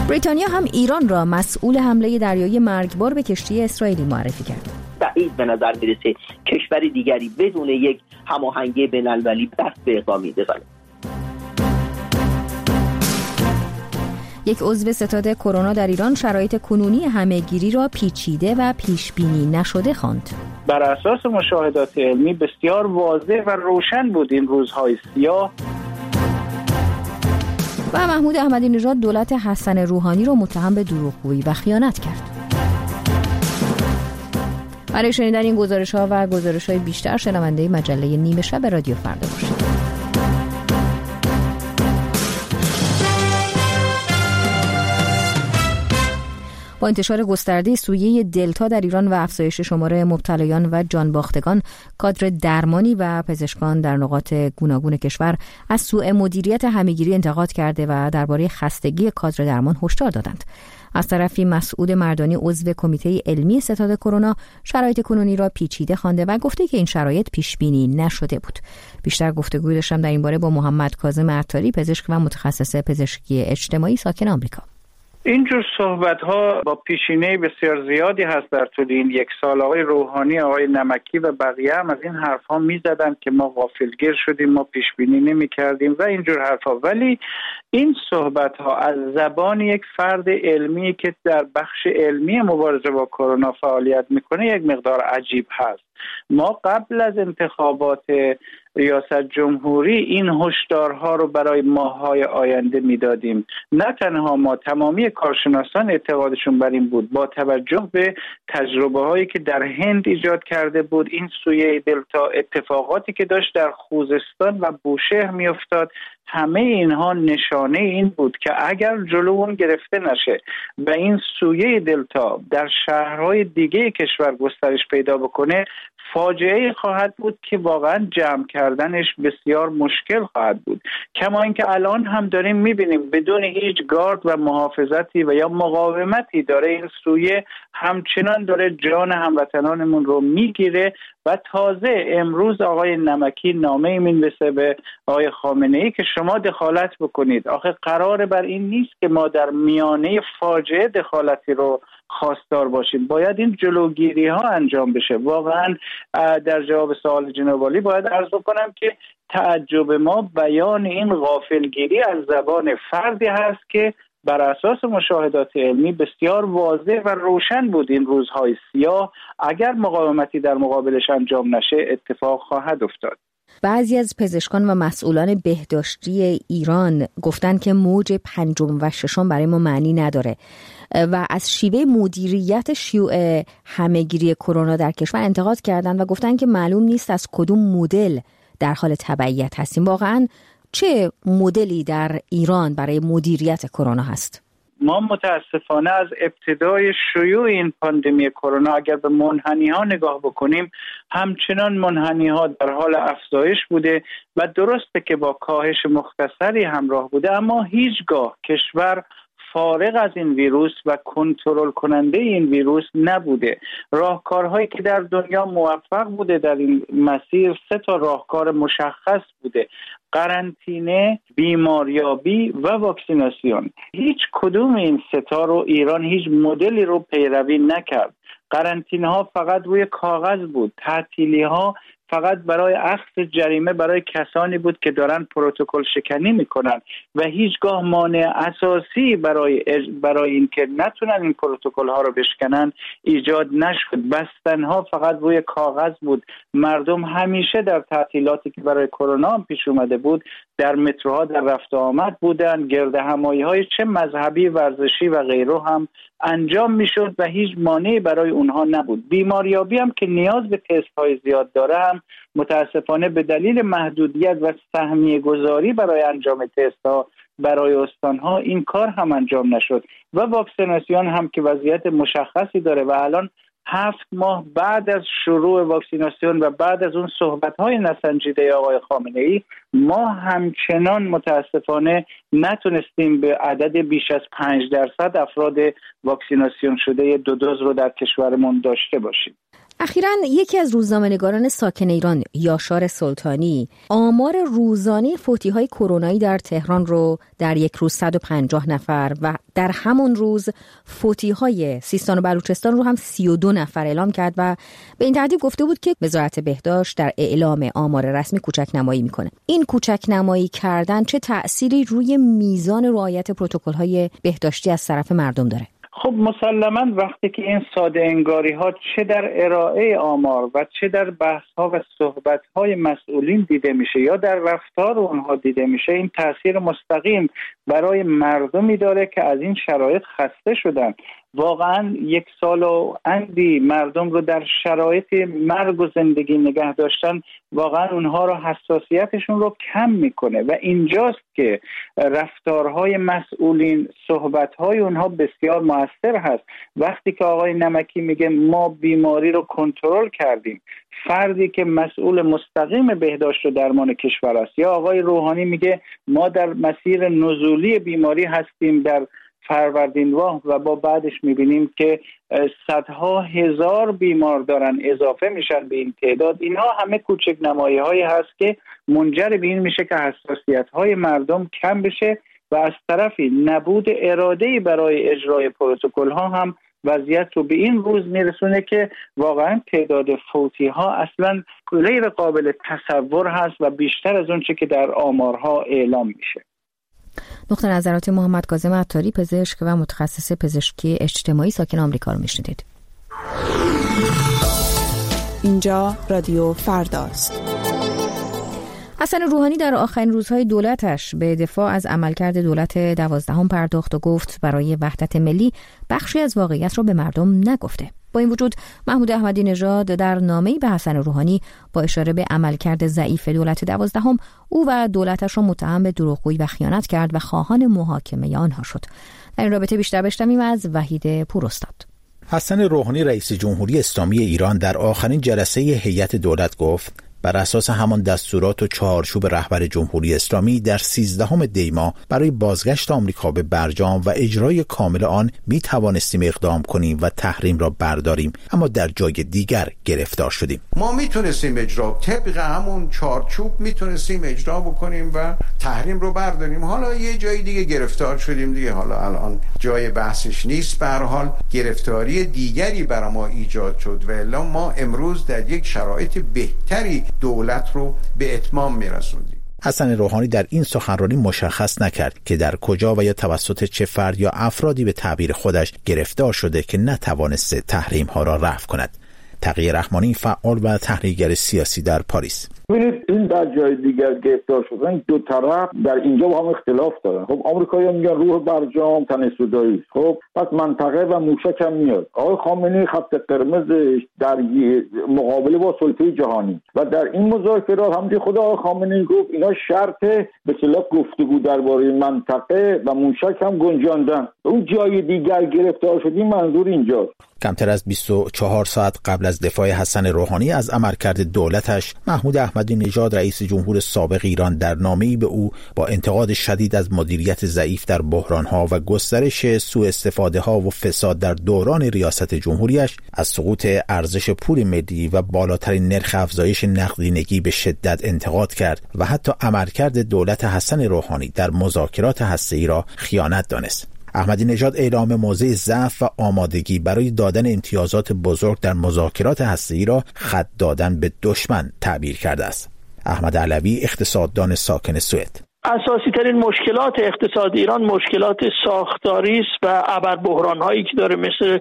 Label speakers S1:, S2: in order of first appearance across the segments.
S1: بریتانیا هم ایران را مسئول حمله دریایی مرگبار به کشتی اسرائیلی معرفی کرد.
S2: بعید به نظر میرسه کشور دیگری بدون یک هماهنگی بین‌المللی دست به اقدامی بزنه.
S1: یک عضو ستاد کرونا در ایران شرایط کنونی همه‌گیری را پیچیده و پیش‌بینی نشده خواند.
S3: بر اساس مشاهدات علمی بسیار واضح و روشن بود این روزهای سیاه.
S1: و محمود احمدی نژاد دولت حسن روحانی را متهم به دروغگویی و خیانت کرد. برای شنیدن این گزارش‌ها و گزارش‌های بیشتر شنونده مجله نیمه شب رادیو فردا باشید. با انتشار گسترده سویه دلتا در ایران و افزایش شمار مبتلایان و جانباختگان، کادر درمانی و پزشکان در نقاط گوناگون کشور از سوء مدیریت همه‌گیری انتقاد کرده و درباره خستگی کادر درمان هشدار دادند. از طرفی مسعود مردانی عضو کمیته علمی ستاد کرونا شرایط کنونی را پیچیده خوانده و گفته که این شرایط پیش بینی نشده بود. بیشتر گفتگو داشتم در این باره با محمد کاظم عطاری، پزشک و متخصص پزشکی اجتماعی ساکن آمریکا.
S3: اینجور صحبت‌ها با پیشینه بسیار زیادی هست در طول این یک سال. آقای روحانی، آقای نمکی و بقیه هم از این حرف‌ها می‌زدن که ما غافلگیر شدیم، ما پیش‌بینی نمی‌کردیم و اینجور حرف‌ها. ولی این صحبت‌ها از زبان یک فرد علمی که در بخش علمی مبارزه با کرونا فعالیت می‌کنه یک مقدار عجیب هست. ما قبل از انتخابات ریاست جمهوری این هشدارها رو برای ماه‌های آینده میدادیم. نه تنها ما، تمامی کارشناسان اعتقادشون بر این بود با توجه به تجربه‌هایی که در هند ایجاد کرده بود این سویه دلتا، اتفاقاتی که داشت در خوزستان و بوشهر میافتاد، همه اینها نشانه این بود که اگر جلو اون گرفته نشه و این سویه دلتا در شهرهای دیگه کشور گسترش پیدا بکنه، فاجعه خواهد بود که واقعا جمع کردنش بسیار مشکل خواهد بود. کما اینکه الان هم داریم میبینیم بدون هیچ گارد و محافظتی و یا مقاومتی داره این سویه همچنان داره جان هموطنانمون رو میگیره. و تازه امروز آقای نمکی نامه می‌نویسه به آقای خامنه‌ای که شما دخالت بکنید. آخه قراره بر این نیست که ما در میانه فاجعه دخالتی رو خواستار باشیم. باید این جلوگیری ها انجام بشه. واقعا در جواب سوال جناب عالی باید عرض کنم که تعجب ما بیان این غافلگیری از زبان فردی هست که بر اساس مشاهدات علمی بسیار واضح و روشن بود این روزهای سیاه. اگر مقاومتی در مقابلش انجام نشه اتفاق خواهد افتاد.
S1: بعضی از پزشکان و مسئولان بهداشتی ایران گفتن که موج 5 و 6 برای ما معنی نداره و از شیوه مدیریت شیوع همه‌گیری کرونا در کشور انتقاد کردن و گفتن که معلوم نیست از کدوم مدل در حال تبعیت هستیم. واقعاً چه مدلی در ایران برای مدیریت کرونا هست؟
S3: ما متاسفانه از ابتدای شیوع این پاندمی کرونا اگر به منحنی‌ها نگاه بکنیم همچنان منحنی‌ها در حال افزایش بوده و درسته که با کاهش مختصری همراه بوده، اما هیچگاه کشور فارغ از این ویروس و کنترل کننده این ویروس نبوده. راهکارهایی که در دنیا موفق بوده در این مسیر 3 راهکار مشخص بوده: قرنطینه، بیماریابی و واکسیناسیون. هیچ کدوم این 3 رو ایران هیچ مدلی رو پیروی نکرد. قرنطینه ها فقط روی کاغذ بود. تعطیلی ها فقط برای اخذ جریمه برای کسانی بود که دارن پروتکل شکنی میکنن و هیچگاه مانع اساسی برای این که نتونن این پروتکل ها رو بشکنن ایجاد نشد. بستن ها فقط روی کاغذ بود. مردم همیشه در تعطیلاتی که برای کرونا هم پیش اومده بود در متروها در رفت و آمد بودن. گرد همایی های چه مذهبی، ورزشی و غیره هم انجام میشد و هیچ مانعی برای اونها نبود. بیماریابی هم که نیاز به تست های زیاد داره هم متاسفانه به دلیل محدودیت و سهمیه گذاری برای انجام تست ها برای استان ها این کار هم انجام نشد. و واکسیناسیون هم که وضعیت مشخصی داره و الان 7 ماه بعد از شروع واکسیناسیون و بعد از اون صحبت‌های نسنجیده آقای خامنه‌ای ما همچنان متاسفانه نتونستیم به عدد بیش از 5% افراد واکسیناسیون شده 2 دوز رو در کشورمون داشته باشیم.
S1: اخیراً یکی از روزنامه‌نگاران ساکن ایران، یاشار سلطانی، آمار روزانه فوتی‌های کرونایی در تهران رو در یک روز 150 نفر و در همون روز فوتی‌های سیستان و بلوچستان رو هم 32 نفر اعلام کرد و به این ترتیب گفته بود که وزارت بهداشت در اعلام آمار رسمی کوچک‌نمایی میکنه. این کوچک‌نمایی کردن چه تأثیری روی میزان رعایت پروتکل‌های بهداشتی از طرف مردم داره؟
S3: خب مسلماً وقتی که این ساده انگاری ها چه در ارائه آمار و چه در بحث ها و صحبت های مسئولین دیده میشه یا در رفتار اونها دیده میشه، این تاثیر مستقیم برای مردمی داره که از این شرایط خسته شدن. واقعا 1 سال و اندی مردم رو در شرایط مرگ و زندگی نگه داشتن، واقعا اونها رو حساسیتشون رو کم میکنه و اینجاست که رفتارهای مسئولین، صحبتهای اونها بسیار مؤثر هست. وقتی که آقای نمکی میگه ما بیماری رو کنترل کردیم، فردی که مسئول مستقیم بهداشت و درمان کشور است، یا آقای روحانی میگه ما در مسیر نزولی بیماری هستیم در فروردین ماه و با بعدش میبینیم که صدها هزار بیمار دارن اضافه میشن به این تعداد. اینها همه کوچک نمایی هایی هست که منجر به این میشه که حساسیت های مردم کم بشه و از طرفی نبود اراده‌ای برای اجرای پروتکل ها هم وضعیت رو به این روز میرسونه که واقعا تعداد فوتی ها اصلا غیر قابل تصور هست و بیشتر از اون چه که در آمارها اعلام میشه.
S1: نقطه نظرات محمد کاظم عطاری، پزشک و متخصص پزشکی اجتماعی ساکن آمریکا رو میشنیدید.
S4: اینجا رادیو فرداست.
S1: حسن روحانی در آخرین روزهای دولتش به دفاع از عملکرد دولت 12 پرداخت و گفت برای وحدت ملی بخشی از واقعیت رو به مردم نگفته. با این وجود محمود احمدی نژاد در نامه‌ای به حسن روحانی با اشاره به عملکرد ضعیف دولت 12 او و دولتش را متهم به دروغگویی و خیانت کرد و خواهان محاکمه آنها شد. در این رابطه بیشتر بشنویم از وحید پوراستاد.
S5: حسن روحانی رئیس جمهوری اسلامی ایران در آخرین جلسه هیئت دولت گفت بر اساس همان دستورات و چهارچوب رهبر جمهوری اسلامی در 13 دی ماه برای بازگشت آمریکا به برجام و اجرای کامل آن می توانستیم اقدام کنیم و تحریم را برداریم، اما در جای دیگر گرفتار شدیم.
S6: ما میتونستیم اجرا طبق همون چهارچوب میتونستیم اجرا بکنیم و تحریم رو برداریم. حالا یه جای دیگه گرفتار شدیم دیگه، حالا الان جای بحثش نیست. به هر حال گرفتاری دیگری برای ما ایجاد شد و الا ما امروز در یک شرایط بهتری دولت رو به اتمام میرسوندیم.
S5: حسن روحانی در این سخنرانی مشخص نکرد که در کجا و یا توسط چه فرد یا افرادی به تعبیر خودش گرفتار شده که نتوانسته تحریم ها را رفع کند. تقی رحمانی، فعال و تحلیلگر سیاسی در پاریس:
S7: ببینید این در جای دیگر گرفتار شدن، دو طرف در اینجا با هم اختلاف دارن. خب آمریکایی‌ها میگن روح برجام تنیس‌زدایی، خب پس منطقه و موشک هم میاد. آقای خامنه‌ای خط قرمزش در مقابله با سلطه جهانی و در این مذاکرات همونجوری خود آقای خامنه‌ای گفت اینا شرط به اصطلاح گفتگو درباره منطقه و موشک هم گنجاندن. اون جای دیگر گرفتار شدیم منظور اینجاست.
S5: کمتر از 24 ساعت قبل از دفاع حسن روحانی از عملکرد دولتش، محمود احمدی نژاد رئیس جمهور سابق ایران در نامه‌ای به او با انتقاد شدید از مدیریت ضعیف در بحران‌ها و گسترش سوء استفاده‌ها و فساد در دوران ریاست جمهوریش، از سقوط ارزش پول ملی و بالاترین نرخ افزایش نقدینگی به شدت انتقاد کرد و حتی عملکرد دولت حسن روحانی در مذاکرات هسته‌ای را خیانت دانست. احمدی نژاد اعلام موضع ضعف و آمادگی برای دادن امتیازات بزرگ در مذاکرات هسته‌ای را خط دادن به دشمن تعبیر کرده است. احمد علوی، اقتصاددان ساکن سوئد:
S8: اساسی ترین مشکلات اقتصاد ایران مشکلات ساختاری است و ابربحران هایی که داره، مثل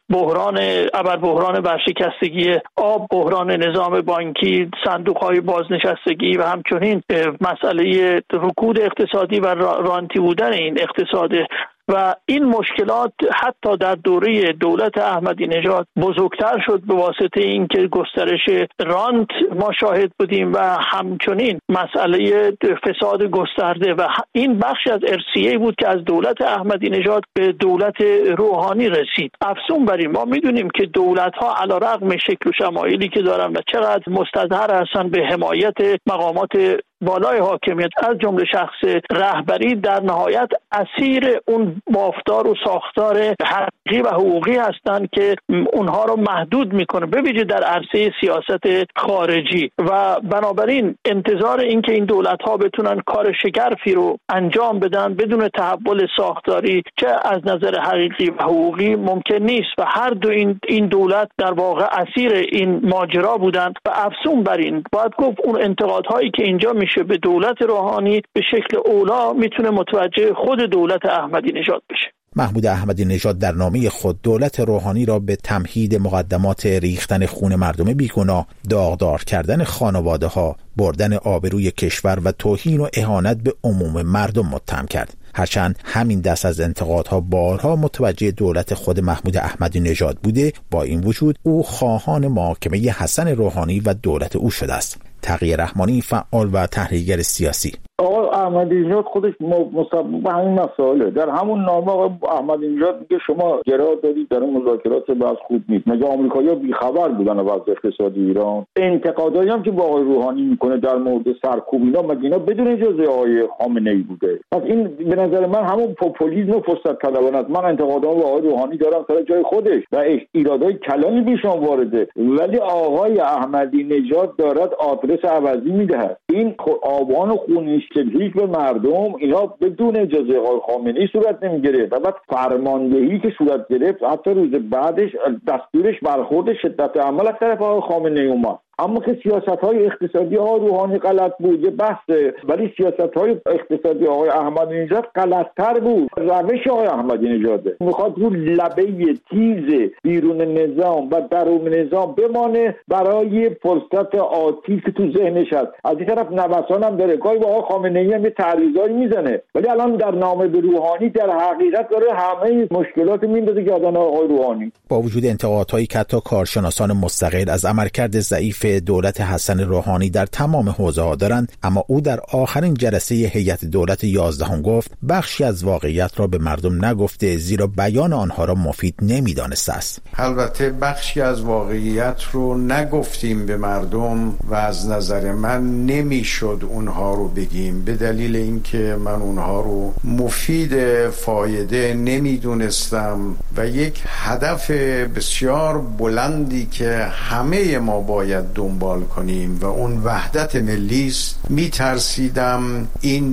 S8: ابربحران ورشکستگی آب، بحران نظام بانکی، صندوق های بازنشستگی و همچنین مسئله رکود اقتصادی و رانتی بودن این اقتصاد. و این مشکلات حتی در دوره دولت احمدی نژاد بزرگتر شد به واسطه اینکه گسترش رانت ما شاهد بودیم و همچنین مسئله فساد گسترده و این بخشی از ارثیه‌ای بود که از دولت احمدی نژاد به دولت روحانی رسید. افزون بر این ما میدونیم که دولت‌ها علیرغم شکل و شمایلی که دارن و چقدر مستظهر هستن به حمایت مقامات بالای حاکمیت از جمله شخص رهبری در نهایت اسیر اون بافتار و ساختار حقیقی و حقوقی هستند که اونها رو محدود میکنه، به ویژه در عرصه سیاست خارجی. و بنابراین انتظار این که این دولت ها بتونن کار شگرفی رو انجام بدن بدون تحول ساختاری چه از نظر حقیقی و حقوقی ممکن نیست و هر دو این دولت در واقع اسیر این ماجرا بودن. و افزون بر این باید گفت اون انتقادهایی که اینجا میشه به دولت روحانی به شکل اولا میتونه متوجه خود دولت احمدی نژاد بشه.
S5: محمود احمدی نژاد در نامه خود دولت روحانی را به تمهید مقدمات ریختن خون مردم بیگناه، داغدار کردن خانواده ها، بردن آبروی کشور و توهین و اهانت به عموم مردم متهم کرد. هرچند همین دست از انتقادها بارها متوجه دولت خود محمود احمدی نژاد بوده، با این وجود او خواهان محاکمه حسن روحانی و دولت او شده است. تقی رحمانی، فعال و تحلیلگر سیاسی:
S7: آقای احمدی نژاد خودش مسبب همین مسائله. در همون نامه آقای احمدی نژاد میگه شما گرا دارید در مذاکرات بعض خوب نیست. مگه آمریکایی‌ها بیخبر بودن از وضع اقتصادی ایران؟ انتقادایی هم که با آقای روحانی میکنه در مورد سرکوب اینا، مگه اینا بدون اجازه آقای خامنه‌ای بوده؟ پس این به نظر من همون پوپولیسم و فرصت طلبانه است. من انتقادام به آقای روحانی دارم سر جای خودش و ایرادای کلانی بیشون وارده، ولی آقای احمدی نژاد دارد آدرس عوضی میدهد. این آبان و خونیش که هیچ به مردم اینا بدون اجازه آقای خامنه‌ای صورت نمیگرفت و بعد فرماندهی که صورت گرفت حتی روز بعدش دستورش برخورد شدت عمل از طرف آقای خامنه‌ای اومد. اما که سیاست‌های اقتصادی آقای روحانی غلط بود یه بحثه، ولی سیاست‌های اقتصادی آقای احمدی نژاد غلط‌تر بود. روش آقای احمدی نژاده میخواد رو لبه تیز بیرون نظام و درون نظام بمانه برای فرصت آتی که تو ذهنش هست. از این طرف نوسان هم داره، گاهی با آقای خامنه‌ای هم یه تعریضایی میزنه، ولی الان در نامه به روحانی در حقیقت داره همه مشکلات میندازه گردن آقای روحانی.
S5: با وجود انتقادهایی که حتی کارشناسان مستقل از عملکرد ضعیف دولت حسن روحانی در تمام حوزه‌ها دارند، اما او در آخرین جلسه هیئت دولت 11 گفت بخشی از واقعیت را به مردم نگفته، زیرا بیان آنها را مفید نمی‌دانسته است.
S6: البته بخشی از واقعیت رو نگفتیم به مردم و از نظر من نمیشد اونها رو بگیم، به دلیل اینکه من اونها رو مفید فایده نمیدونستم و یک هدف بسیار بلندی که همه ما باید دنبال کنیم و اون وحدت ملی است، میترسیدم این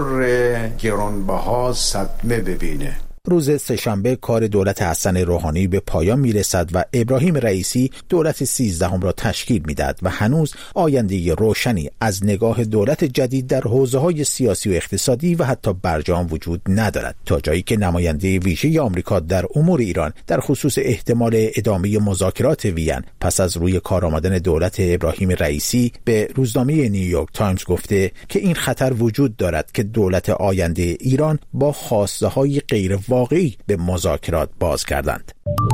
S6: در گرانبها صدمه ببینه.
S5: روز سه‌شنبه کار دولت حسن روحانی به پایان میرسد و ابراهیم رئیسی دولت 13 را تشکیل میدهد و هنوز آینده روشنی از نگاه دولت جدید در حوزه‌های سیاسی و اقتصادی و حتی برجام وجود ندارد، تا جایی که نماینده ویژه آمریکا در امور ایران در خصوص احتمال ادامه مذاکرات وین پس از روی کار آمدن دولت ابراهیم رئیسی به روزنامه نیویورک تایمز گفته که این خطر وجود دارد که دولت آینده ایران با خواسته‌های غیر واقعی به مذاکرات باز کردند.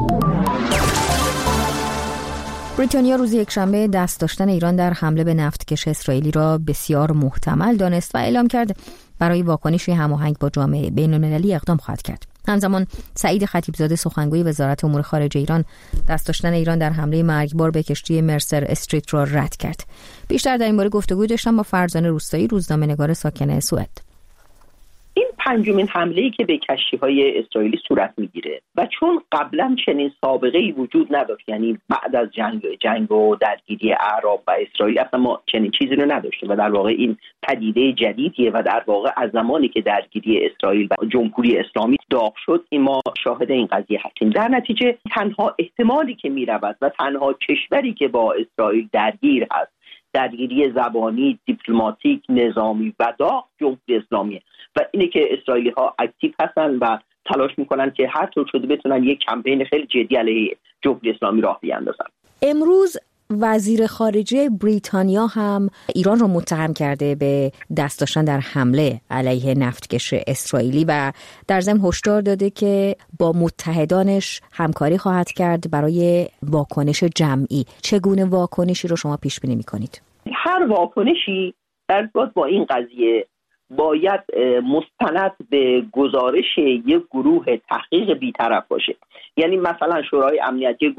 S1: بریتانیا روز یکشنبه دست داشتن ایران در حمله به نفتکش اسرائیلی را بسیار محتمل دانست و اعلام کرد برای واکنشی هماهنگ با جامعه بین‌المللی اقدام خواهد کرد. همزمان سعید خطیبزاده سخنگوی وزارت امور خارجه ایران دست داشتن ایران در حمله مرگبار به کشتی مرسر استریت را رد کرد. بیشتر در این باره گفتگو داشتم با فرزانه روستایی، روزنامه‌نگار ساکن سوئد.
S2: این پنجمین حمله‌ای که به کشتی‌های اسرائیلی صورت می‌گیره و چون قبلا چنین سابقه‌ای وجود نداشت، یعنی بعد از جنگ و درگیری اعراب و اسرائیل اصلا ما چنین چیزی رو نداشتیم و در واقع این پدیده جدیدیه و در واقع از زمانی که درگیری اسرائیل و جمهوری اسلامی داغ شد این ما شاهد این قضیه هستیم. در نتیجه تنها احتمالی که می‌رود و تنها کشوری که با اسرائیل درگیر هست، درگیری زبانی، دیپلماتیک، نظامی و داغ جمهوری اسلامیه و اینه که اسرائیلی ها اکتیو هستن و تلاش میکنن که هر طور شده بتونن یک کمپین خیلی جدی علیه جمهوری اسلامی راه بیاندازن.
S1: امروز وزیر خارجه بریتانیا هم ایران رو متهم کرده به دست داشتن در حمله علیه نفتکش اسرائیلی و در ضمن هشدار داده که با متحدانش همکاری خواهد کرد برای واکنش جمعی. چگونه واکنشی رو شما پیش بینی می‌کنید؟
S2: هر واکنشی در ارتباط با این قضیه باید مستند به گزارش یک گروه تحقیق بی‌طرف باشه. یعنی مثلا شورای امنیت یه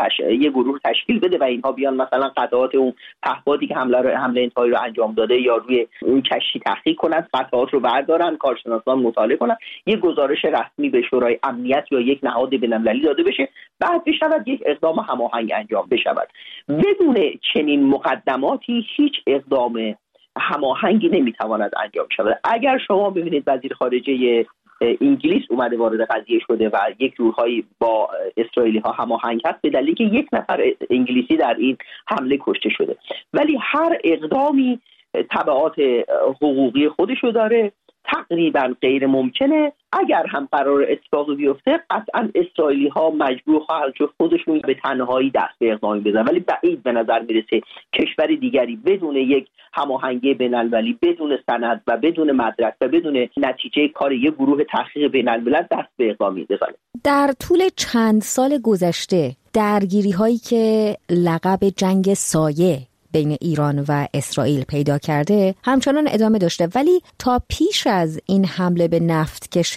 S2: گروه تشکیل بده و اینها بیان مثلا قطعات اون پهپادی که حمله انتحاری رو انجام داده یا روی اون کشتی تحقیق کنن، قطعات رو بردارن، کارشناسان مطالعه کنن، یه گزارش رسمی به شورای امنیت یا یک نهاد بین‌المللی داده بشه، بعد بشود یک اقدام هماهنگ انجام بشود. بدون چنین مقدماتی هیچ اقدام هماهنگی نمیتواند انجام شود. اگر شما ببینید وزیر خارجه انگلیس اومده وارد قضیه شده و یک جورهایی با اسرائیلی ها هماهنگ هست به دلیلی که یک نفر انگلیسی در این حمله کشته شده، ولی هر اقدامی تبعات حقوقی خودشو داره، تقریبا غیر ممکنه. اگر هم قرار اتفاقی بیفته قطعا اسرائیلی ها مجبور خواهند شد خودشون به تنهایی دست به اقدامی بزنن، ولی بعید به نظر میرسه کشور دیگری بدون یک هماهنگی بین‌المللی، بدون سند و بدون مدرک و بدون نتیجه کار یک گروه تحقیق بین‌الملل دست به اقدامی بزنه.
S1: در طول چند سال گذشته درگیری هایی که لقب جنگ سایه بین ایران و اسرائیل پیدا کرده همچنان ادامه داشته، ولی تا پیش از این حمله به نفتکش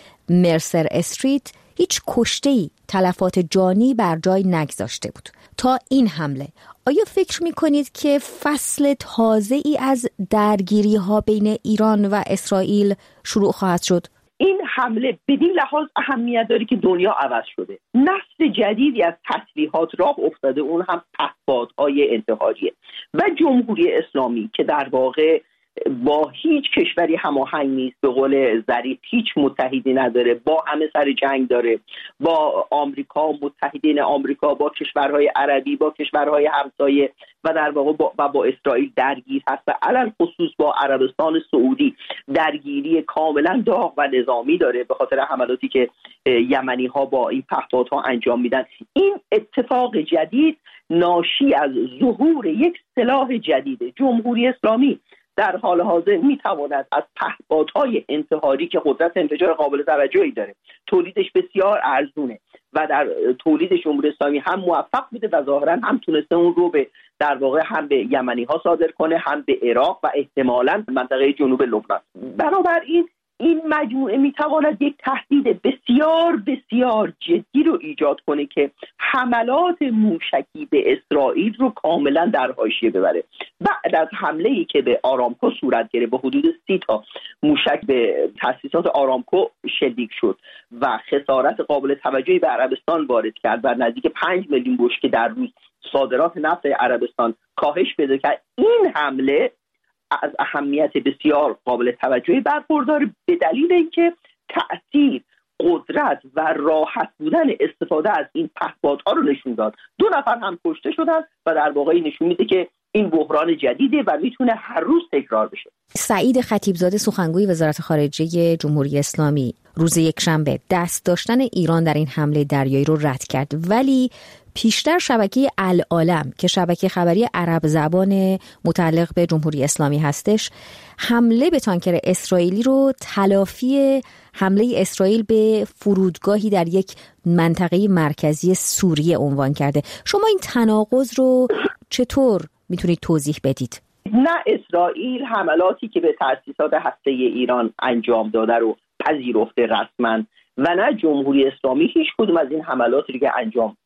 S1: مرسر استریت هیچ کشته‌ای، تلفات جانی بر جای نگذاشته بود تا این حمله. آیا فکر می‌کنید که فصل تازه‌ای از درگیری‌ها بین ایران و اسرائیل شروع خواهد شد؟
S2: این حمله بدین لحاظ اهمیت داره که دنیا عوض شده، نسل جدیدی از تسلیحات راه افتاده، اون هم پهپادهای انتحاریه و جمهوری اسلامی که در واقع با هیچ کشوری هماهنگ نیست، به قول ظریف هیچ متحدی نداره، با همه سر جنگ داره، با آمریکا، متحدین آمریکا، با کشورهای عربی، با کشورهای همسایه و در واقع با اسرائیل درگیر هست و علل خصوص با عربستان سعودی درگیری کاملا داغ و نظامی داره به خاطر حملاتی که یمنی ها با این پهپادها انجام میدن. این اتفاق جدید ناشی از ظهور یک سلاح جدیده. جمهوری اسلامی در حال حاضر میتواند از پهپادهای انتحاری که قدرت انفجار قابل توجهی داره، تولیدش بسیار ارزونه و در تولید جمهوری اسلامی هم موفق بوده و ظاهرا هم تونسته اون رو به در واقع هم به یمنی ها صادر کنه، هم به عراق و احتمالاً منطقه جنوب لبنان. بنابراین این مجموعه میتواند یک تهدید بسیار بسیار جدی رو ایجاد کنه که حملات موشکی به اسرائیل رو کاملا در حاشیه ببره. بعد از حمله‌ای که به آرامکو صورت گرفت، به حدود 30 تا موشک به تأسیسات آرامکو شلیک شد و خسارت قابل توجهی به عربستان وارد کرد و نزدیک 5 میلیون بشکه در روز صادرات نفت عربستان کاهش پیدا کرد، این حمله از اهمیت بسیار قابل توجهی برخوردار به دلیل اینکه تأثیر، قدرت و راحت بودن استفاده از این پهپادها رو نشون داد. 2 نفر هم کشته شدن و در واقع نشون میده که این بحران جدیده و میتونه هر روز تکرار بشه.
S1: سعید خطیبزاده سخنگوی وزارت خارجه جمهوری اسلامی روز یکشنبه دست داشتن ایران در این حمله دریایی رو رد کرد، ولی پیشتر شبکه العالم که شبکه خبری عرب زبان متعلق به جمهوری اسلامی هستش، حمله به تانکر اسرائیلی رو تلافی حمله اسرائیل به فرودگاهی در یک منطقه مرکزی سوریه عنوان کرده. شما این تناقض رو چطور میتونید توضیح بدید؟
S2: نه اسرائیل حملاتی که به تأسیسات هسته ایران انجام داده رو پذیرفته رسما و نه جمهوری اسلامی هیچ کدوم از این حملاتی که انجام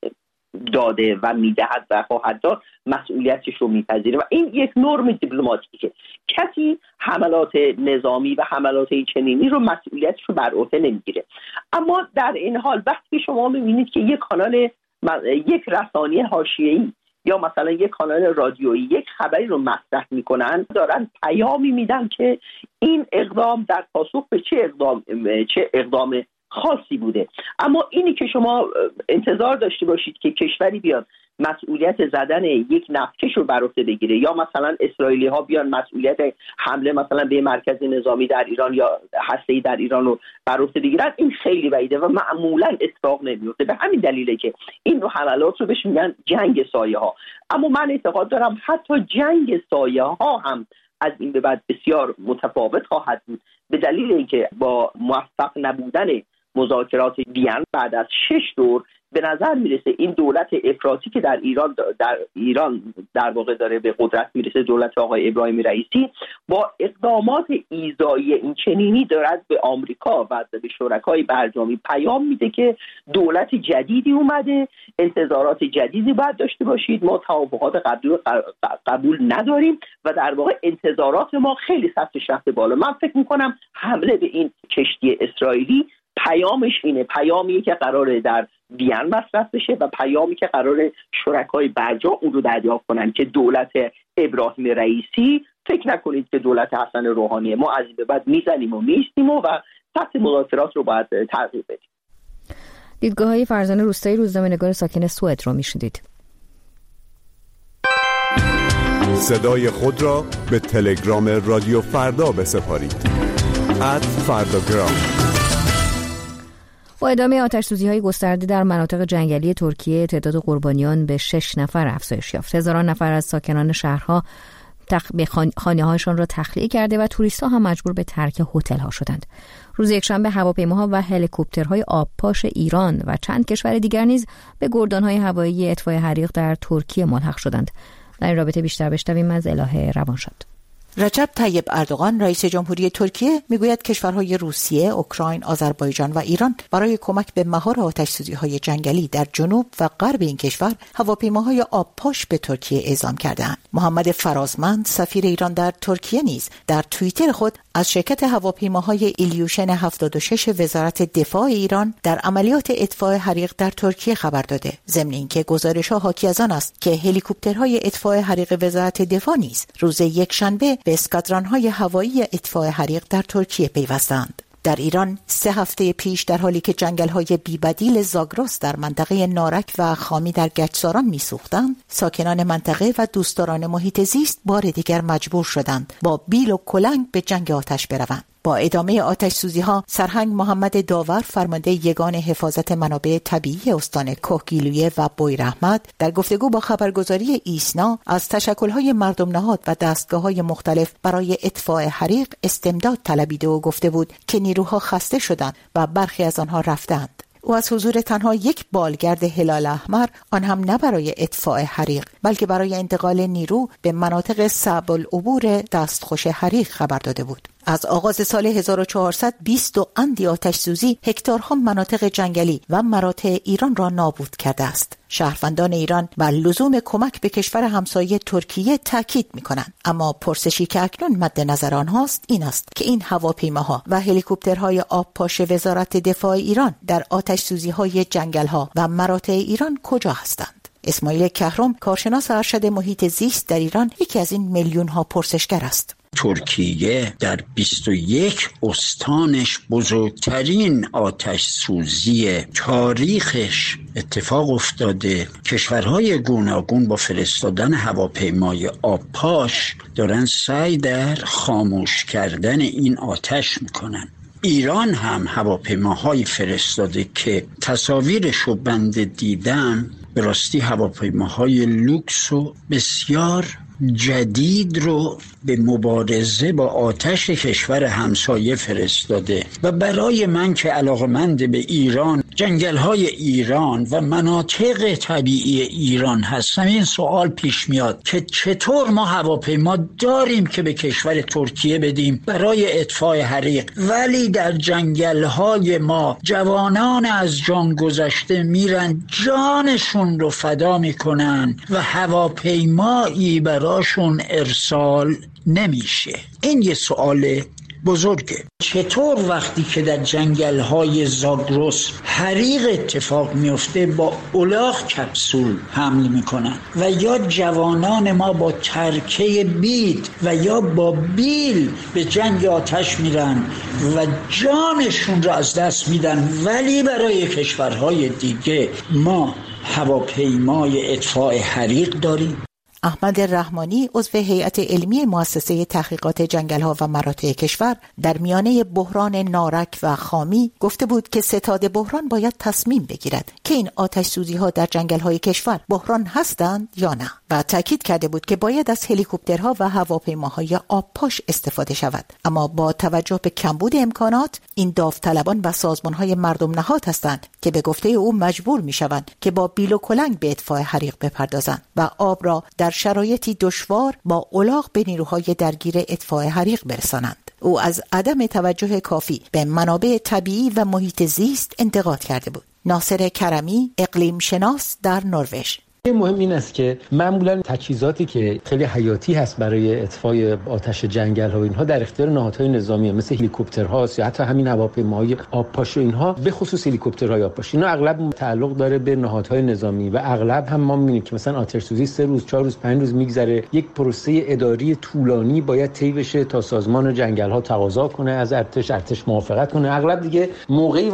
S2: داده و میدهد و خواهد داد مسئولیتش رو میپذیره و این یک نرم دیپلماتیکه. کسی حملات نظامی و حملات این چنینی رو مسئولیتش رو بر عهده نمیگیره. اما در این حال وقتی شما میبینید که یک رسانه حاشیه‌ای یا مثلا یک کانال رادیویی یک خبری رو مطرح میکنن، دارن پیامی میدن که این اقدام در پاسخ به چه اقدام خاصی بوده. اما اینی که شما انتظار داشته باشید که کشوری بیاد مسئولیت زدن یک نفتکش رو بر عهده بگیره یا مثلا اسرائیلی ها بیان مسئولیت حمله مثلا به مرکز نظامی در ایران یا هسته‌ای در ایران رو بر عهده بگیرن، این خیلی بعیده و معمولا اتفاق نمیفته. به همین دلیله که این نوع حملات رو بهش میگن جنگ سایه ها. اما من اعتقاد دارم حتی جنگ سایه ها هم از این به بعد بسیار متفاوت خواهد بود به دلیل اینکه با موفق نبودن مذاکرات وین بعد از 6 دور به نظر میرسه این دولت افراطی که در ایران در واقع داره به قدرت میرسه، دولت آقای ابراهیم رئیسی، با اقدامات ایذایی این چنینی دارد به آمریکا و به شرکای برجامی پیام میده که دولت جدیدی اومده، انتظارات جدیدی باید داشته باشید، ما توافقات قبول نداریم و در واقع انتظارات ما خیلی سطحش رفته بالا. من فکر میکنم حمله به این کشتی اسرائیلی پیامش اینه، پیامی که قراره در وین مصرف بشه و پیامی که قراره شرکای برجام اون رو دریافت کنن که دولت ابراهیم رئیسی، فکر نکنید که دولت حسن روحانیه، ما از این به بعد میزنیم و میستیم و سطح مذاکرات رو باید تغییر بدیم.
S1: دیدگاه‌های فرزانه روستایی، روزنامه‌نگار ساکن سوئد رو میشنیدید.
S9: صدای خود را به تلگرام رادیو فردا بسپارید. @فرداگرام.
S1: با ادامه آتش‌سوزی‌های گسترده در مناطق جنگلی ترکیه، تعداد قربانیان به 6 نفر افزایش یافت. هزاران نفر از ساکنان شهرها خانه‌هایشان را تخلیه کرده و توریست‌ها هم مجبور به ترک هتل‌ها شدند. روز یکشنبه هواپیماها و هلیکوپترهای آبپاش ایران و چند کشور دیگر نیز به گردان‌های هوایی اطفاء حریق در ترکیه ملحق شدند. در این رابطه بیشتر بشنویم از الهه روانشاد.
S10: رجب طیب اردوغان رئیس جمهوری ترکیه میگوید کشورهای روسیه، اوکراین، آذربایجان و ایران برای کمک به مهار آتش‌سوزی‌های جنگلی در جنوب و غرب این کشور هواپیماهای آبپاش به ترکیه اعزام کردند. محمد فرازمند سفیر ایران در ترکیه نیز در توییتر خود از شرکت هواپیماهای ایلیوشن 76 وزارت دفاع ایران در عملیات اطفاء حریق در ترکیه خبر داده. ضمن اینکه گزارش‌ها حاکی از آن است که هلیکوپترهای اطفاء حریق وزارت دفاع نیز روز یکشنبه به اسکادران‌های هوایی اطفاء حریق در ترکیه پیوستند. در ایران 3 هفته پیش در حالی که جنگل‌های بی‌بدیل زاگرس در منطقه نارک و خامی در گچساران می‌سوختند، ساکنان منطقه و دوستداران محیط زیست بار دیگر مجبور شدند با بیل و کلنگ به جنگ آتش بروند. با ادامه آتش‌سوزی‌ها، سرهنگ محمد داور فرمانده یگان حفاظت منابع طبیعی استان کهگیلویه و بویراحمد در گفتگو با خبرگزاری ایسنا از تشکل‌های مردم نهاد و دستگاه‌های مختلف برای اطفاء حریق استمداد طلبیده و گفته بود که نیروها خسته شدند و برخی از آنها رفتند. او از حضور تنها یک بالگرد هلال احمر، آن هم نه برای اطفاء حریق بلکه برای انتقال نیرو به مناطق صعب العبور دستخوش حریق خبر داده بود. از آغاز سال 1420 اندی آتش‌سوزی هکتارها مناطق جنگلی و مراتع ایران را نابود کرده است. شهروندان ایران بر لزوم کمک به کشور همسایه ترکیه تاکید می‌کنند، اما پرسشی که اکنون مد نظر آنهاست این است که این هواپیماها و هلیکوپترهای آبپاش وزارت دفاع ایران در آتش‌سوزی‌های جنگل‌ها و مراتع ایران کجا هستند؟ اسماعیل کهرم، کارشناس ارشد محیط زیست در ایران، یکی از این میلیون‌ها پرسشگر است.
S11: ترکیه در 21 استانش بزرگترین آتش سوزی تاریخش اتفاق افتاده. کشورهای گوناگون با فرستادن هواپیمای آبپاش دارن سعی در خاموش کردن این آتش میکنن. ایران هم هواپیماهای فرستاده که تصاویرشو بنده دیدم، به راستی هواپیماهای لوکس و بسیار جدید رو به مبارزه با آتش کشور همسایه فرستاده و برای من که علاقمند به ایران، جنگل‌های ایران و مناطق طبیعی ایران هستم، این سوال پیش میاد که چطور ما هواپیما داریم که به کشور ترکیه بدیم برای اطفاء حریق، ولی در جنگل‌های ما جوانان از جان گذشته میرن جانشون رو فدا میکنن و هواپیمایی براشون ارسال نمیشه. این یه سوال بزرگه. چطور وقتی که در جنگل‌های زاگرس حریق اتفاق میفته با الاغ کپسول حمل میکنن و یا جوانان ما با ترکه بید و یا با بیل به جنگ آتش میرن و جانشون را از دست میدن، ولی برای کشورهای دیگه ما هواپیمای اطفاء حریق داریم.
S10: احمد رحمانی عضو هیئت علمی مؤسسه تحقیقات جنگل‌ها و مراتع کشور در میانه بحران نارک و خامی گفته بود که ستاد بحران باید تصمیم بگیرد که این آتش‌سوزی‌ها در جنگل‌های کشور بحران هستند یا نه و تاکید کرده بود که باید از هلیکوپترها و هواپیماهای آبپاش استفاده شود. اما با توجه به کمبود امکانات این داوطلبان و سازمان‌های مردم نهاد هستند که به گفته او مجبور می‌شوند که با بیل و کلنگ به اطفاء حریق بپردازند و آب را در شرایطی دشوار با الاغ به نیروهای درگیر اطفاء حریق برسانند. او از عدم توجه کافی به منابع طبیعی و محیط زیست انتقاد کرده بود. ناصر کرمی، اقلیم شناس در نروژ:
S12: مهم این است که معمولا تجهیزاتی که خیلی حیاتی هست برای اطفای آتش جنگل ها اینها در اختیار نهادهای نظامی مثل هلیکوپترها یا حتی همین هواپیماهای آبپاش و اینها، به خصوص هلیکوپترهای آبپاش، اینا اغلب تعلق داره به نهادهای نظامی و اغلب هم ما می‌بینیم که مثلا آتش سوزی 3 روز 4 روز 5 روز میگذره، یک پروسه اداری طولانی باید طی بشه تا سازمان جنگل ها تقاضا کنه از ارتش موافقت کنه. اغلب دیگه موقعی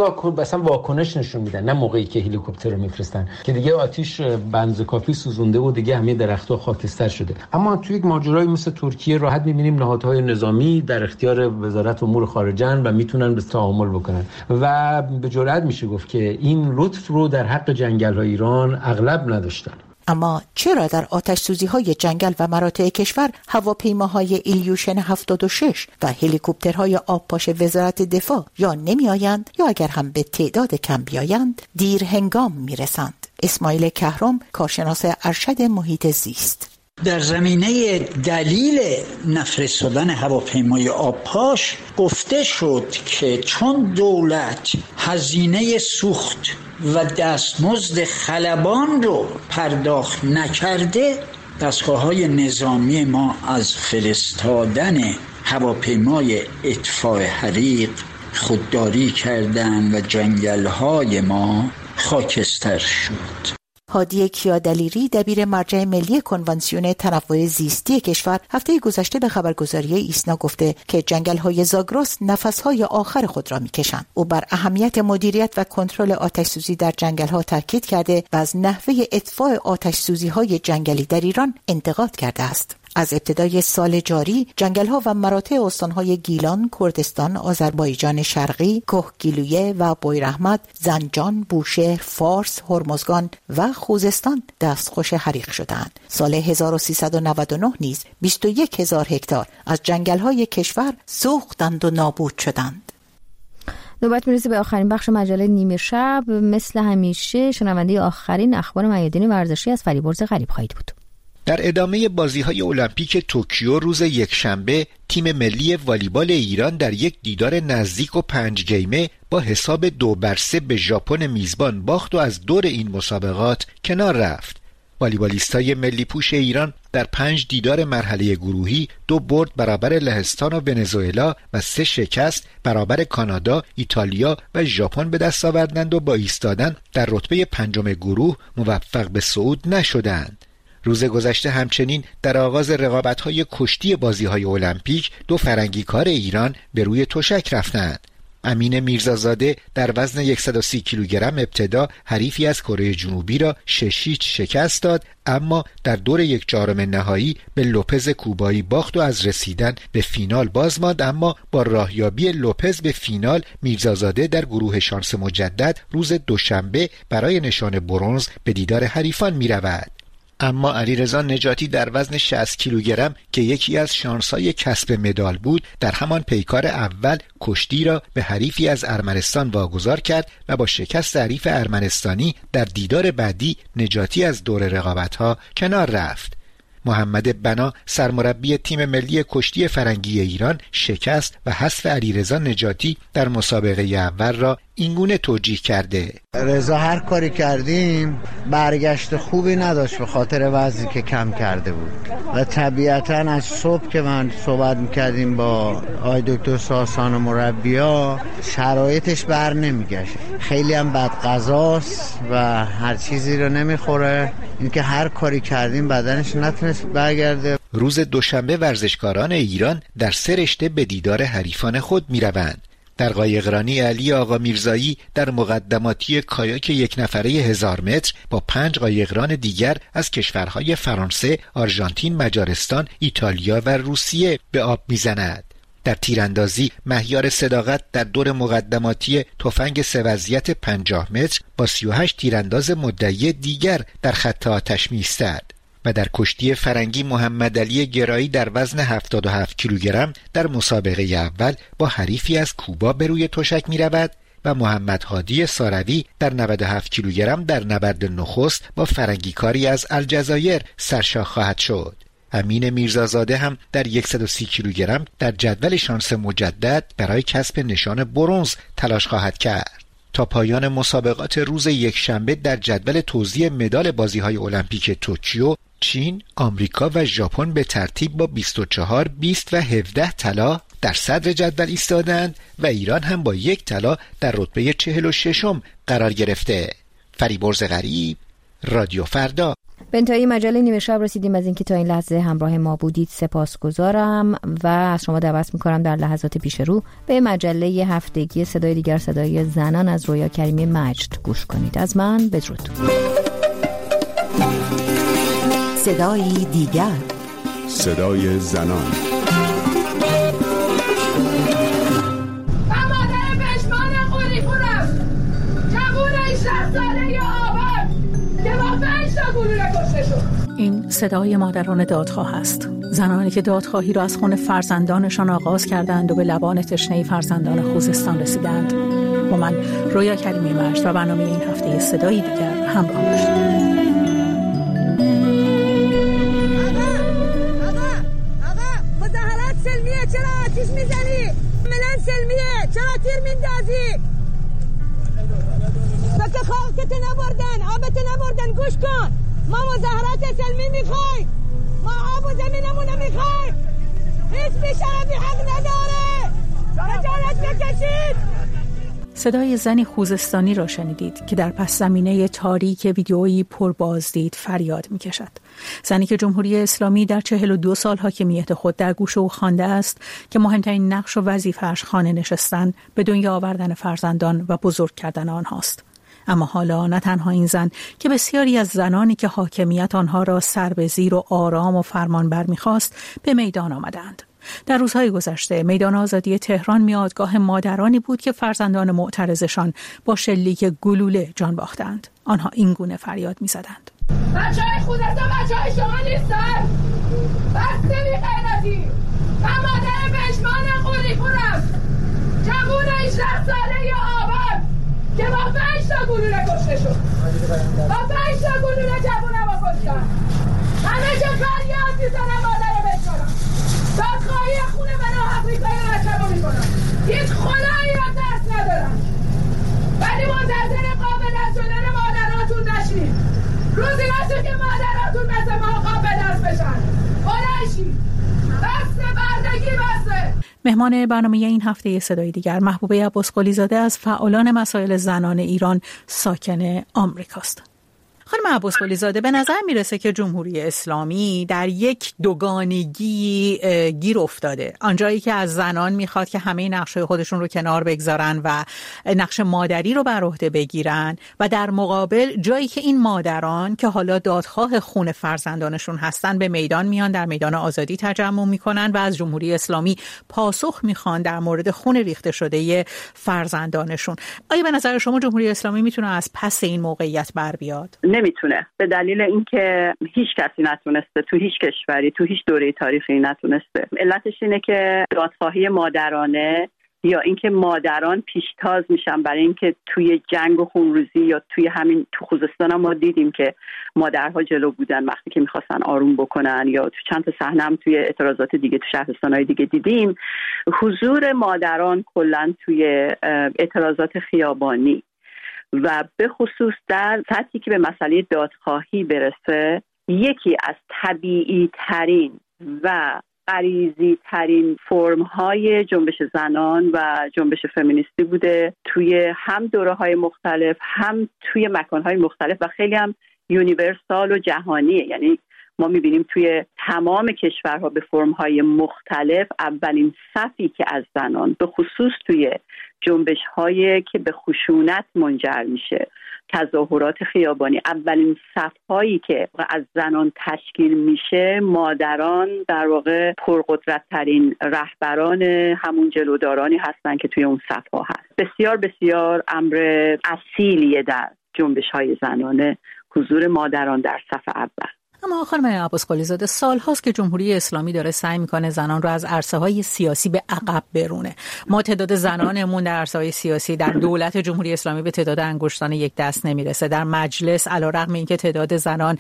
S12: واکنش نشون میدن، نه موقعی که هلیکوپتر رو میفرستن که دیگه آتش بنز کافی سوزونده و دیگه همه درخت‌ها خاکستر شده. اما توی یک ماجرایی مثل ترکیه راحت می‌بینیم نهادهای نظامی در اختیار وزارت امور خارجه و میتونن به تعامل بکنن و به جرئت میشه گفت که این لطف رو در حق جنگل‌های ایران اغلب نداشتن.
S10: اما چرا در آتش سوزی‌های جنگل و مراتع کشور هواپیماهای ایلیوشن 76 و هلیکوپترهای آبپاش وزارت دفاع یا نمی‌آیند یا اگر هم به تعداد کم بیایند دیر هنگام میرسند؟ اسماعیل کهرم، کارشناس ارشد محیط زیست:
S11: در زمینه دلیل نفرستادن هواپیمای آبپاش گفته شد که چون دولت هزینه سوخت و دستمزد خلبان رو پرداخت نکرده، دستگاه‌های نظامی ما از فرستادن هواپیمای اطفاء حریق خودداری کردند و جنگل‌های ما خاکستر شد.
S10: هادی کیادلیری، دبیر مرجع ملی کنوانسیون تنوع زیستی کشور، هفته گذشته به خبرگزاری ایسنا گفته که جنگل‌های زاگرس نفس‌های آخر خود را می‌کشند. او بر اهمیت مدیریت و کنترل آتش‌سوزی در جنگل‌ها تاکید کرده و از نحوه اطفاء آتش‌سوزی‌های جنگلی در ایران انتقاد کرده است. از ابتدای سال جاری جنگل‌ها و مراتع استان‌های گیلان، کردستان، آذربایجان شرقی، کهگیلویه و بویراحمد، زنجان، بوشهر، فارس، هرمزگان و خوزستان دستخوش حریق شدند. سال 1399 نیز 21,000 هکتار از جنگل‌های کشور سوختند و نابود شدند.
S1: نوبت میرسه به آخرین بخش مجله نیمه شب. مثل همیشه شنونده آخرین اخبار میادین ورزشی از فریبرز غریب خواهید بود.
S5: در ادامه بازی‌های المپیک توکیو روز یکشنبه تیم ملی والیبال ایران در یک دیدار نزدیک و 5 گیمه با حساب 2-3 به ژاپن میزبان باخت و از دور این مسابقات کنار رفت. والیبالیستای ملی پوش ایران در 5 دیدار مرحله گروهی 2 برد برابر لهستان و ونزوئلا و 3 شکست برابر کانادا، ایتالیا و ژاپن به دست آوردند و با ایستادن در رتبه 5 گروه موفق به صعود نشدند. روز گذشته همچنین در آغاز رقابت‌های کشتی بازی‌های المپیک 2 فرنگی کار ایران به روی تشک رفتند. امین میرزازاده در وزن 130 کیلوگرم ابتدا حریفی از کره جنوبی را 6-0 شکست داد، اما در دور 1/4 نهایی به لوپز کوبایی باخت و از رسیدن به فینال باز ماند. اما با راهیابی لوپز به فینال، میرزازاده در گروه شانس مجدد روز دوشنبه برای نشان برنز به دیدار حریفان می‌رود. اما علیرضا نجاتی در وزن 60 کیلوگرم که یکی از شانس‌های کسب مدال بود، در همان پیکار اول کشتی را به حریفی از ارمنستان واگذار کرد و با شکست حریف ارمنستانی در دیدار بعدی نجاتی از دور رقابت‌ها کنار رفت. محمد بنا سرمربی تیم ملی کشتی فرنگی ایران شکست و حذف علیرضا نجاتی در مسابقه اول را اینگونه توجیه کرده:
S13: رضا هر کاری کردیم برگشت خوبی نداشت به خاطر وزنی که کم کرده بود و طبیعتاً از صبح که من صحبت میکردیم با آقای دکتر ساسان و مربیا شرایطش بر نمیگشت. خیلی هم بد غذاست و هر چیزی رو نمیخوره. اینکه هر کاری کردیم بدنش نتونست برگرده.
S5: روز دوشنبه ورزشکاران ایران در 3 رشته به دیدار حریفان خود میروند.
S14: در قایقرانی علی آقا میرزایی در مقدماتی کایاک 1 نفره 1000 متر با 5 قایقران دیگر از کشورهای فرانسه، آرژانتین، مجارستان، ایتالیا و روسیه به آب میزند. در تیراندازی مهیار صداقت در دور مقدماتی تفنگ 3 وضعیت 50 متر با 38 تیرانداز مدعی دیگر در خط آتش می‌ایستد و در کشتی فرنگی محمد علی گرایی در وزن 77 کیلوگرم در مسابقه اول با حریفی از کوبا به روی تشک می‌رود و محمد هادی ساروی در 97 کیلوگرم در نبرد نخست با فرنگی کاری از الجزایر سرشاخ خواهد شد. امین میرزازاده هم در 130 کیلوگرم در جدول شانس مجدد برای کسب نشان برنز تلاش خواهد کرد. تا پایان مسابقات روز یکشنبه در جدول توزیع مدال بازی‌های المپیک توکیو، چین، آمریکا و ژاپن به ترتیب با 24، 20 و 17 طلا در صدر جدول ایستادند و ایران هم با 1 طلا در رتبه 46م قرار گرفته. فریبرز غریب، رادیو فردا.
S1: به انتهای مجله نیمه شب رسیدیم. از اینکه تا این لحظه همراه ما بودید سپاسگزارم و از شما دعوت می‌کنم در لحظات پیش رو به مجله هفتگی صدای دیگر، صدای زنان از رویا کریمی مجد گوش کنید. از من بدرود.
S10: صدای دیگر،
S9: صدای زنان.
S15: این صدای مادران دادخواه است، زنانی که دادخواهی را از خون فرزندانشان آغاز کردند و به لبان تشنه فرزندان خوزستان رسیدند. با من رویا کریمی مجد و برنامه این هفته صدای دیگر همراه باشید.
S16: مظاهرات سلمیه، چرا آتش میزنی؟ ملن سلمیه، چرا تیر میندازی؟ تو که خاکت نبردن، آبت نبردن، گوش کن. ما مظاهرات سلمی میخوایم، ما آب و زمینمون میخوایم. هیچ بیشرفی حق نداره، خجالت بکشید.
S15: صدای زنی خوزستانی را شنیدید که در پس زمینه تاریک ویدئویی پربازدید فریاد میکشد. زنی که جمهوری اسلامی در 42 سال حاکمیت خود در گوشه او خوانده است که مهمترین نقش و وظیفه‌اش خانه نشستن، به دنیا آوردن فرزندان و بزرگ کردن آنهاست. اما حالا نه تنها این زن که بسیاری از زنانی که حاکمیت آنها را سر به زیر و آرام و فرمانبر می‌خواست به میدان آمدند. در روزهای گذشته میدان آزادی تهران میادگاه مادرانی بود که فرزندان معترضشان با شلیک گلوله جان باختند. آنها این گونه فریاد می‌زدند:
S16: بچه‌های خوزستان بچه‌های شما نیستن؟ بسته بی غیرتی. من مادر پشمان خوری پورم، جوون 18 ساله آباد که با 5 تا گلوله کشته شد. با 5 تا گلوله جوونم رو کشتن. همه جا فریاد میزنم مادر بشکنم، دادخواهی خون من آفریقای بچه رو میکنم. هیچ خدایی را دست ندارم، ولی منتظر قابل دست شدن مادراتون نشید. روزی نشد که مادراتون مثل ما قابل دست بشن. بلنشید، بسته بردگی بسته.
S15: مهمان برنامه این هفته صدای دیگر محبوبه عباسقلی زاده از فعالان مسائل زنان ایران ساکن آمریکاست. خانم عباسقلی زاده، به نظر میرسه که جمهوری اسلامی در یک دوگانگی گیر افتاده. آنجایی که از زنان میخواد که همه نقش‌های خودشون رو کنار بگذارن و نقش مادری رو بر عهده بگیرن، و در مقابل جایی که این مادران که حالا دادخواه خون فرزندانشون هستن به میدان میان، در میدان آزادی تجمع میکنن و از جمهوری اسلامی پاسخ میخوان در مورد خون ریخته شده فرزندانشون. آیا به نظر شما جمهوری اسلامی میتونه از پس این موقعیت بر بیاد؟
S17: نمیتونه، به دلیل اینکه هیچ کسی نتونسته، تو هیچ کشوری، تو هیچ دوره تاریخی نتونسته. علتش اینه که دادخواهی مادرانه یا اینکه مادران پیشتاز میشن برای اینکه توی جنگ و خونریزی یا توی همین تو خوزستان هم ما دیدیم که مادرها جلو بودن وقتی که میخواستن آروم بکنن، یا تو چند تا صحنه هم توی اعتراضات دیگه تو شهرستان‌های دیگه دیدیم حضور مادران کلا توی اعتراضات خیابانی و به خصوص در سطحی که به مسئله دادخواهی برسه، یکی از طبیعی ترین و غریزی ترین فرم های جنبش زنان و جنبش فمینیستی بوده توی هم دوره های مختلف، هم توی مکان های مختلف و خیلی هم یونیورسال و جهانیه. یعنی ما میبینیم توی تمام کشورها به فرم‌های مختلف اولین صفی که از زنان به خصوص توی جنبش‌هایی که به خشونت منجر میشه، تظاهرات خیابانی، اولین صف‌هایی که از زنان تشکیل میشه مادران در واقع پرقدرت‌ترین رهبران همون جلودارانی هستن که توی اون صف‌ها هست. بسیار بسیار امر اصیلیه در جنبش‌های زنانه حضور مادران در صف اول.
S15: اما خانم عباس قلی‌زاده، سال‌هاست که جمهوری اسلامی داره سعی می‌کنه زنان رو از عرصه‌های سیاسی به عقب برونه. ما تعداد زنانمون در عرصه‌های سیاسی در دولت جمهوری اسلامی به تعداد انگشتان یک دست نمیرسه. در مجلس علی‌رغم اینکه تعداد زنان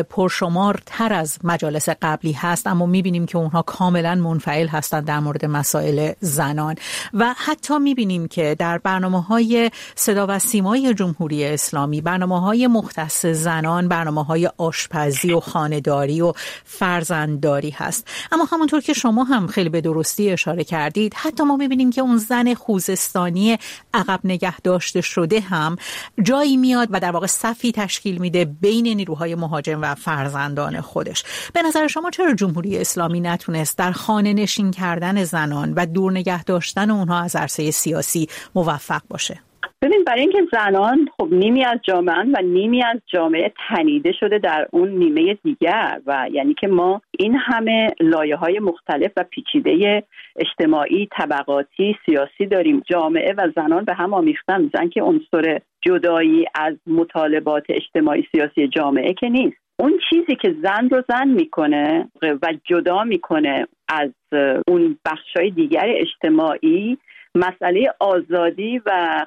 S15: پرشمارتر از مجالس قبلی هست، اما می‌بینیم که اونها کاملاً منفعل هستند در مورد مسائل زنان و حتی می‌بینیم که در برنامه‌های صدا و سیمای جمهوری اسلامی، برنامه‌های مختص زنان، برنامه‌های آشپزی و خانه‌داری و فرزندداری هست. اما همونطور که شما هم خیلی به درستی اشاره کردید، حتی ما می‌بینیم که اون زن خوزستانی عقب نگه داشته شده هم جایی میاد و در واقع صفی تشکیل میده بین نیروهای مهاجم و فرزندان خودش. به نظر شما چرا جمهوری اسلامی نتونست در خانه نشین کردن زنان و دور نگه داشتن اونها از عرصه سیاسی موفق باشه؟
S17: ببین، برای اینکه زنان خب نیمی از جامعه و نیمی از جامعه تنیده شده در اون نیمه دیگر و یعنی که ما این همه لایه‌های مختلف و پیچیده اجتماعی، طبقاتی، سیاسی داریم. جامعه و زنان به هم آمیختن، میشن که عنصر جدایی از مطالبات اجتماعی سیاسی جامعه که نیست. اون چیزی که زن رو زن میکنه و جدا میکنه از اون بخشای دیگر اجتماعی مسئله آزادی و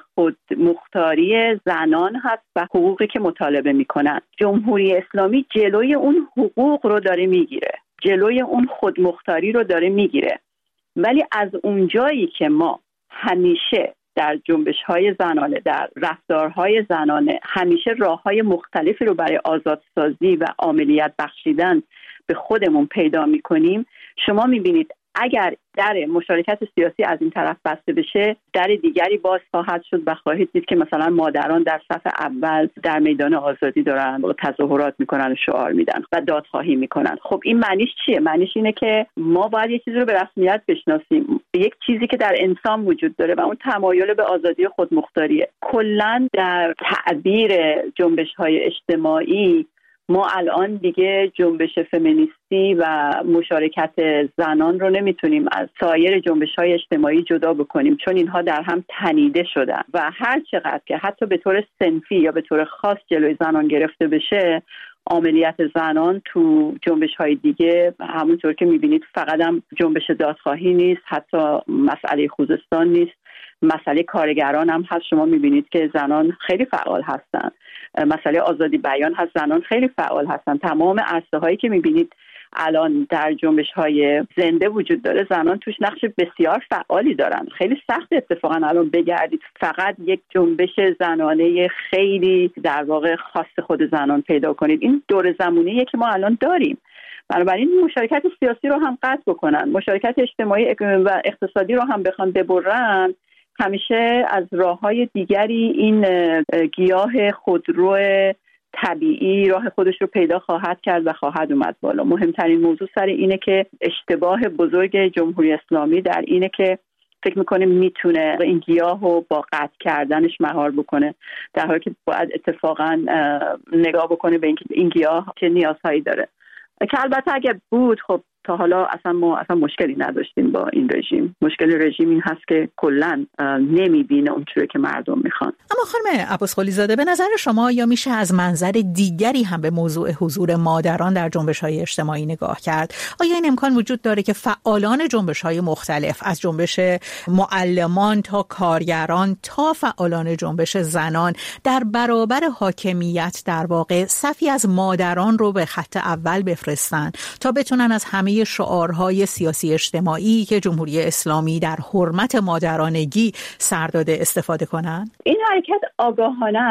S17: خودمختاری زنان هست و حقوقی که مطالبه میکنن. جمهوری اسلامی جلوی اون حقوق رو داره میگیره، جلوی اون خودمختاری رو داره میگیره، ولی از اونجایی که ما همیشه در جنبش‌های زنانه، در رفتارهای زنانه همیشه راه‌های مختلفی رو برای آزادسازی و عاملیت بخشیدن به خودمون پیدا میکنیم، شما میبینید اگر در مشارکت سیاسی از این طرف بسته بشه، در دیگری باز خواهد شد و خواهید دید که مثلا مادران در صف اول در میدان آزادی دارن تظاهرات میکنن و شعار میدن و دادخواهی میکنن. خب این معنیش چیه؟ معنیش اینه که ما باید یک چیزی رو به رسمیت بشناسیم، یک چیزی که در انسان وجود داره و اون تمایل به آزادی و خودمختاریه. کلاً در تعبیر جنبش‌های اجتماعی ما الان دیگه جنبش فمینیستی و مشارکت زنان رو نمیتونیم از سایر جنبش‌های اجتماعی جدا بکنیم، چون اینها در هم تنیده شدن و هر چقدر که حتی به طور صنفی یا به طور خاص جلوی زنان گرفته بشه، عملیات زنان تو جنبش‌های دیگه همونطور که می‌بینید فقط هم جنبش دادخواهی نیست، حتی مسئله خوزستان نیست، مسئله کارگران هم هست. شما می‌بینید که زنان خیلی فعال هستن. مسئله آزادی بیان هست، زنان خیلی فعال هستن. تمام عرصه‌هایی که می‌بینید الان در جنبش‌های زنده وجود داره، زنان توش نقش بسیار فعالی دارن. خیلی سخت اتفاقا الان بگردید فقط یک جنبش زنانه خیلی در واقع خاص خود زنان پیدا کنید. این دور زمانیه که ما الان داریم. بنابراین مشارکت سیاسی رو هم قطع بکنن، مشارکت اجتماعی و اقتصادی رو هم بخوان ببرن، همیشه از راه‌های دیگری این گیاه خودرو طبیعی راه خودش رو پیدا خواهد کرد و خواهد اومد بالا. مهمترین موضوع سر اینه که اشتباه بزرگ جمهوری اسلامی در اینه که فکر میکنه میتونه این گیاه رو با قطع کردنش مهار بکنه، در حالی که باید اتفاقا نگاه بکنه به اینکه این گیاه چه نیازهایی داره، که البته اگه بود خب تا حالا ما اصلا مشکلی نداشتیم با این رژیم. مشکل رژیم این هست که کلاً نمیبینه اونچوری که مردم میخوان.
S15: اما خانم عباس قلی‌زاده، به نظر شما یا میشه از منظر دیگری هم به موضوع حضور مادران در جنبش‌های اجتماعی نگاه کرد؟ آیا این امکان وجود داره که فعالان جنبش‌های مختلف، از جنبش معلمان تا کارگران تا فعالان جنبش زنان، در برابر حاکمیت در واقع صفی از مادران رو به خط اول بفرستن تا بتونن از همه شعارهای سیاسی اجتماعی که جمهوری اسلامی در حرمت مادرانگی سر داده استفاده کنن؟
S17: این حرکت آگاهانه است.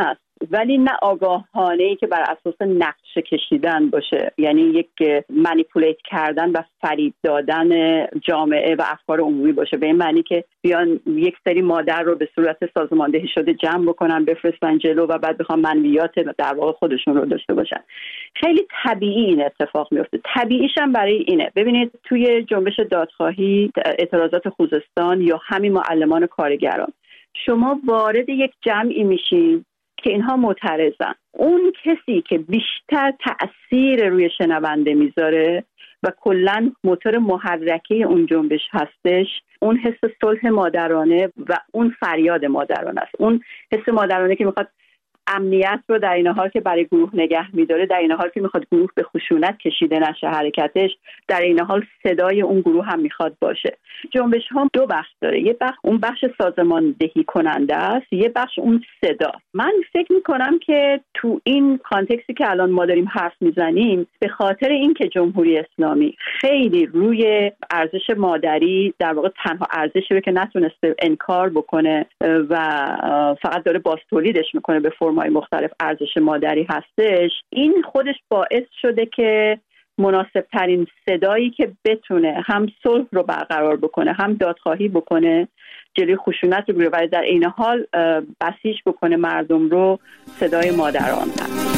S17: ولی نه آگاهانه‌ای که بر اساس نقشه کشیدن باشه، یعنی یک مانیپولیت کردن و فریب دادن جامعه و افکار عمومی باشه، به این معنی که بیان یک سری مادر رو به صورت سازماندهی شده جمع بکنن بفرستن جلو و بعد بخوام منویات در واقع خودشون رو داشته باشن. خیلی طبیعی این اتفاق میفته. طبیعیش هم برای اینه، ببینید توی جنبش دادخواهی، اعتراضات خوزستان یا همین معلمان کارگران، شما وارد یک جمعی میشین که اینها معترضن. اون کسی که بیشتر تأثیر روی شنونده میذاره و کلاً موتور محرکه اون جنبش هستش، اون حس صلح مادرانه و اون فریاد مادرانه است. اون حس مادرانه که میخواد امنیت رو در این حال که برای گروه نگه میداره، در این حال که میخواد گروه به خشونت کشیده نشه حرکتش، در این حال صدای اون گروه هم میخواد باشه. جنبش ها دو بخش داره، یه بخش اون بخش سازماندهی کننده است، یه بخش اون صدا. من فکر میکنم که تو این کانتکستی که الان ما داریم حرف میزنیم، به خاطر اینکه جمهوری اسلامی خیلی روی ارزش مادری، در واقع تنها ارزشی رو که نتونسته انکار بکنه و فقط داره بازتولیدش میکنه به فرم‌های مختلف ارزش مادری هستش، این خودش باعث شده که مناسب ترین صدایی که بتونه هم صلح رو برقرار بکنه، هم دادخواهی بکنه، جلوی خشونت رو بگیره و در این حال بسیج بکنه مردم رو، صدای مادران هست.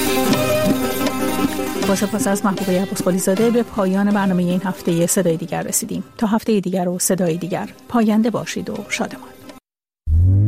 S15: با سپاس از محبوبه عباسقلی زاده به پایان برنامه این هفته صدای دیگر رسیدیم. تا هفته دیگر و صدای دیگر، پاینده باشید و شادمان.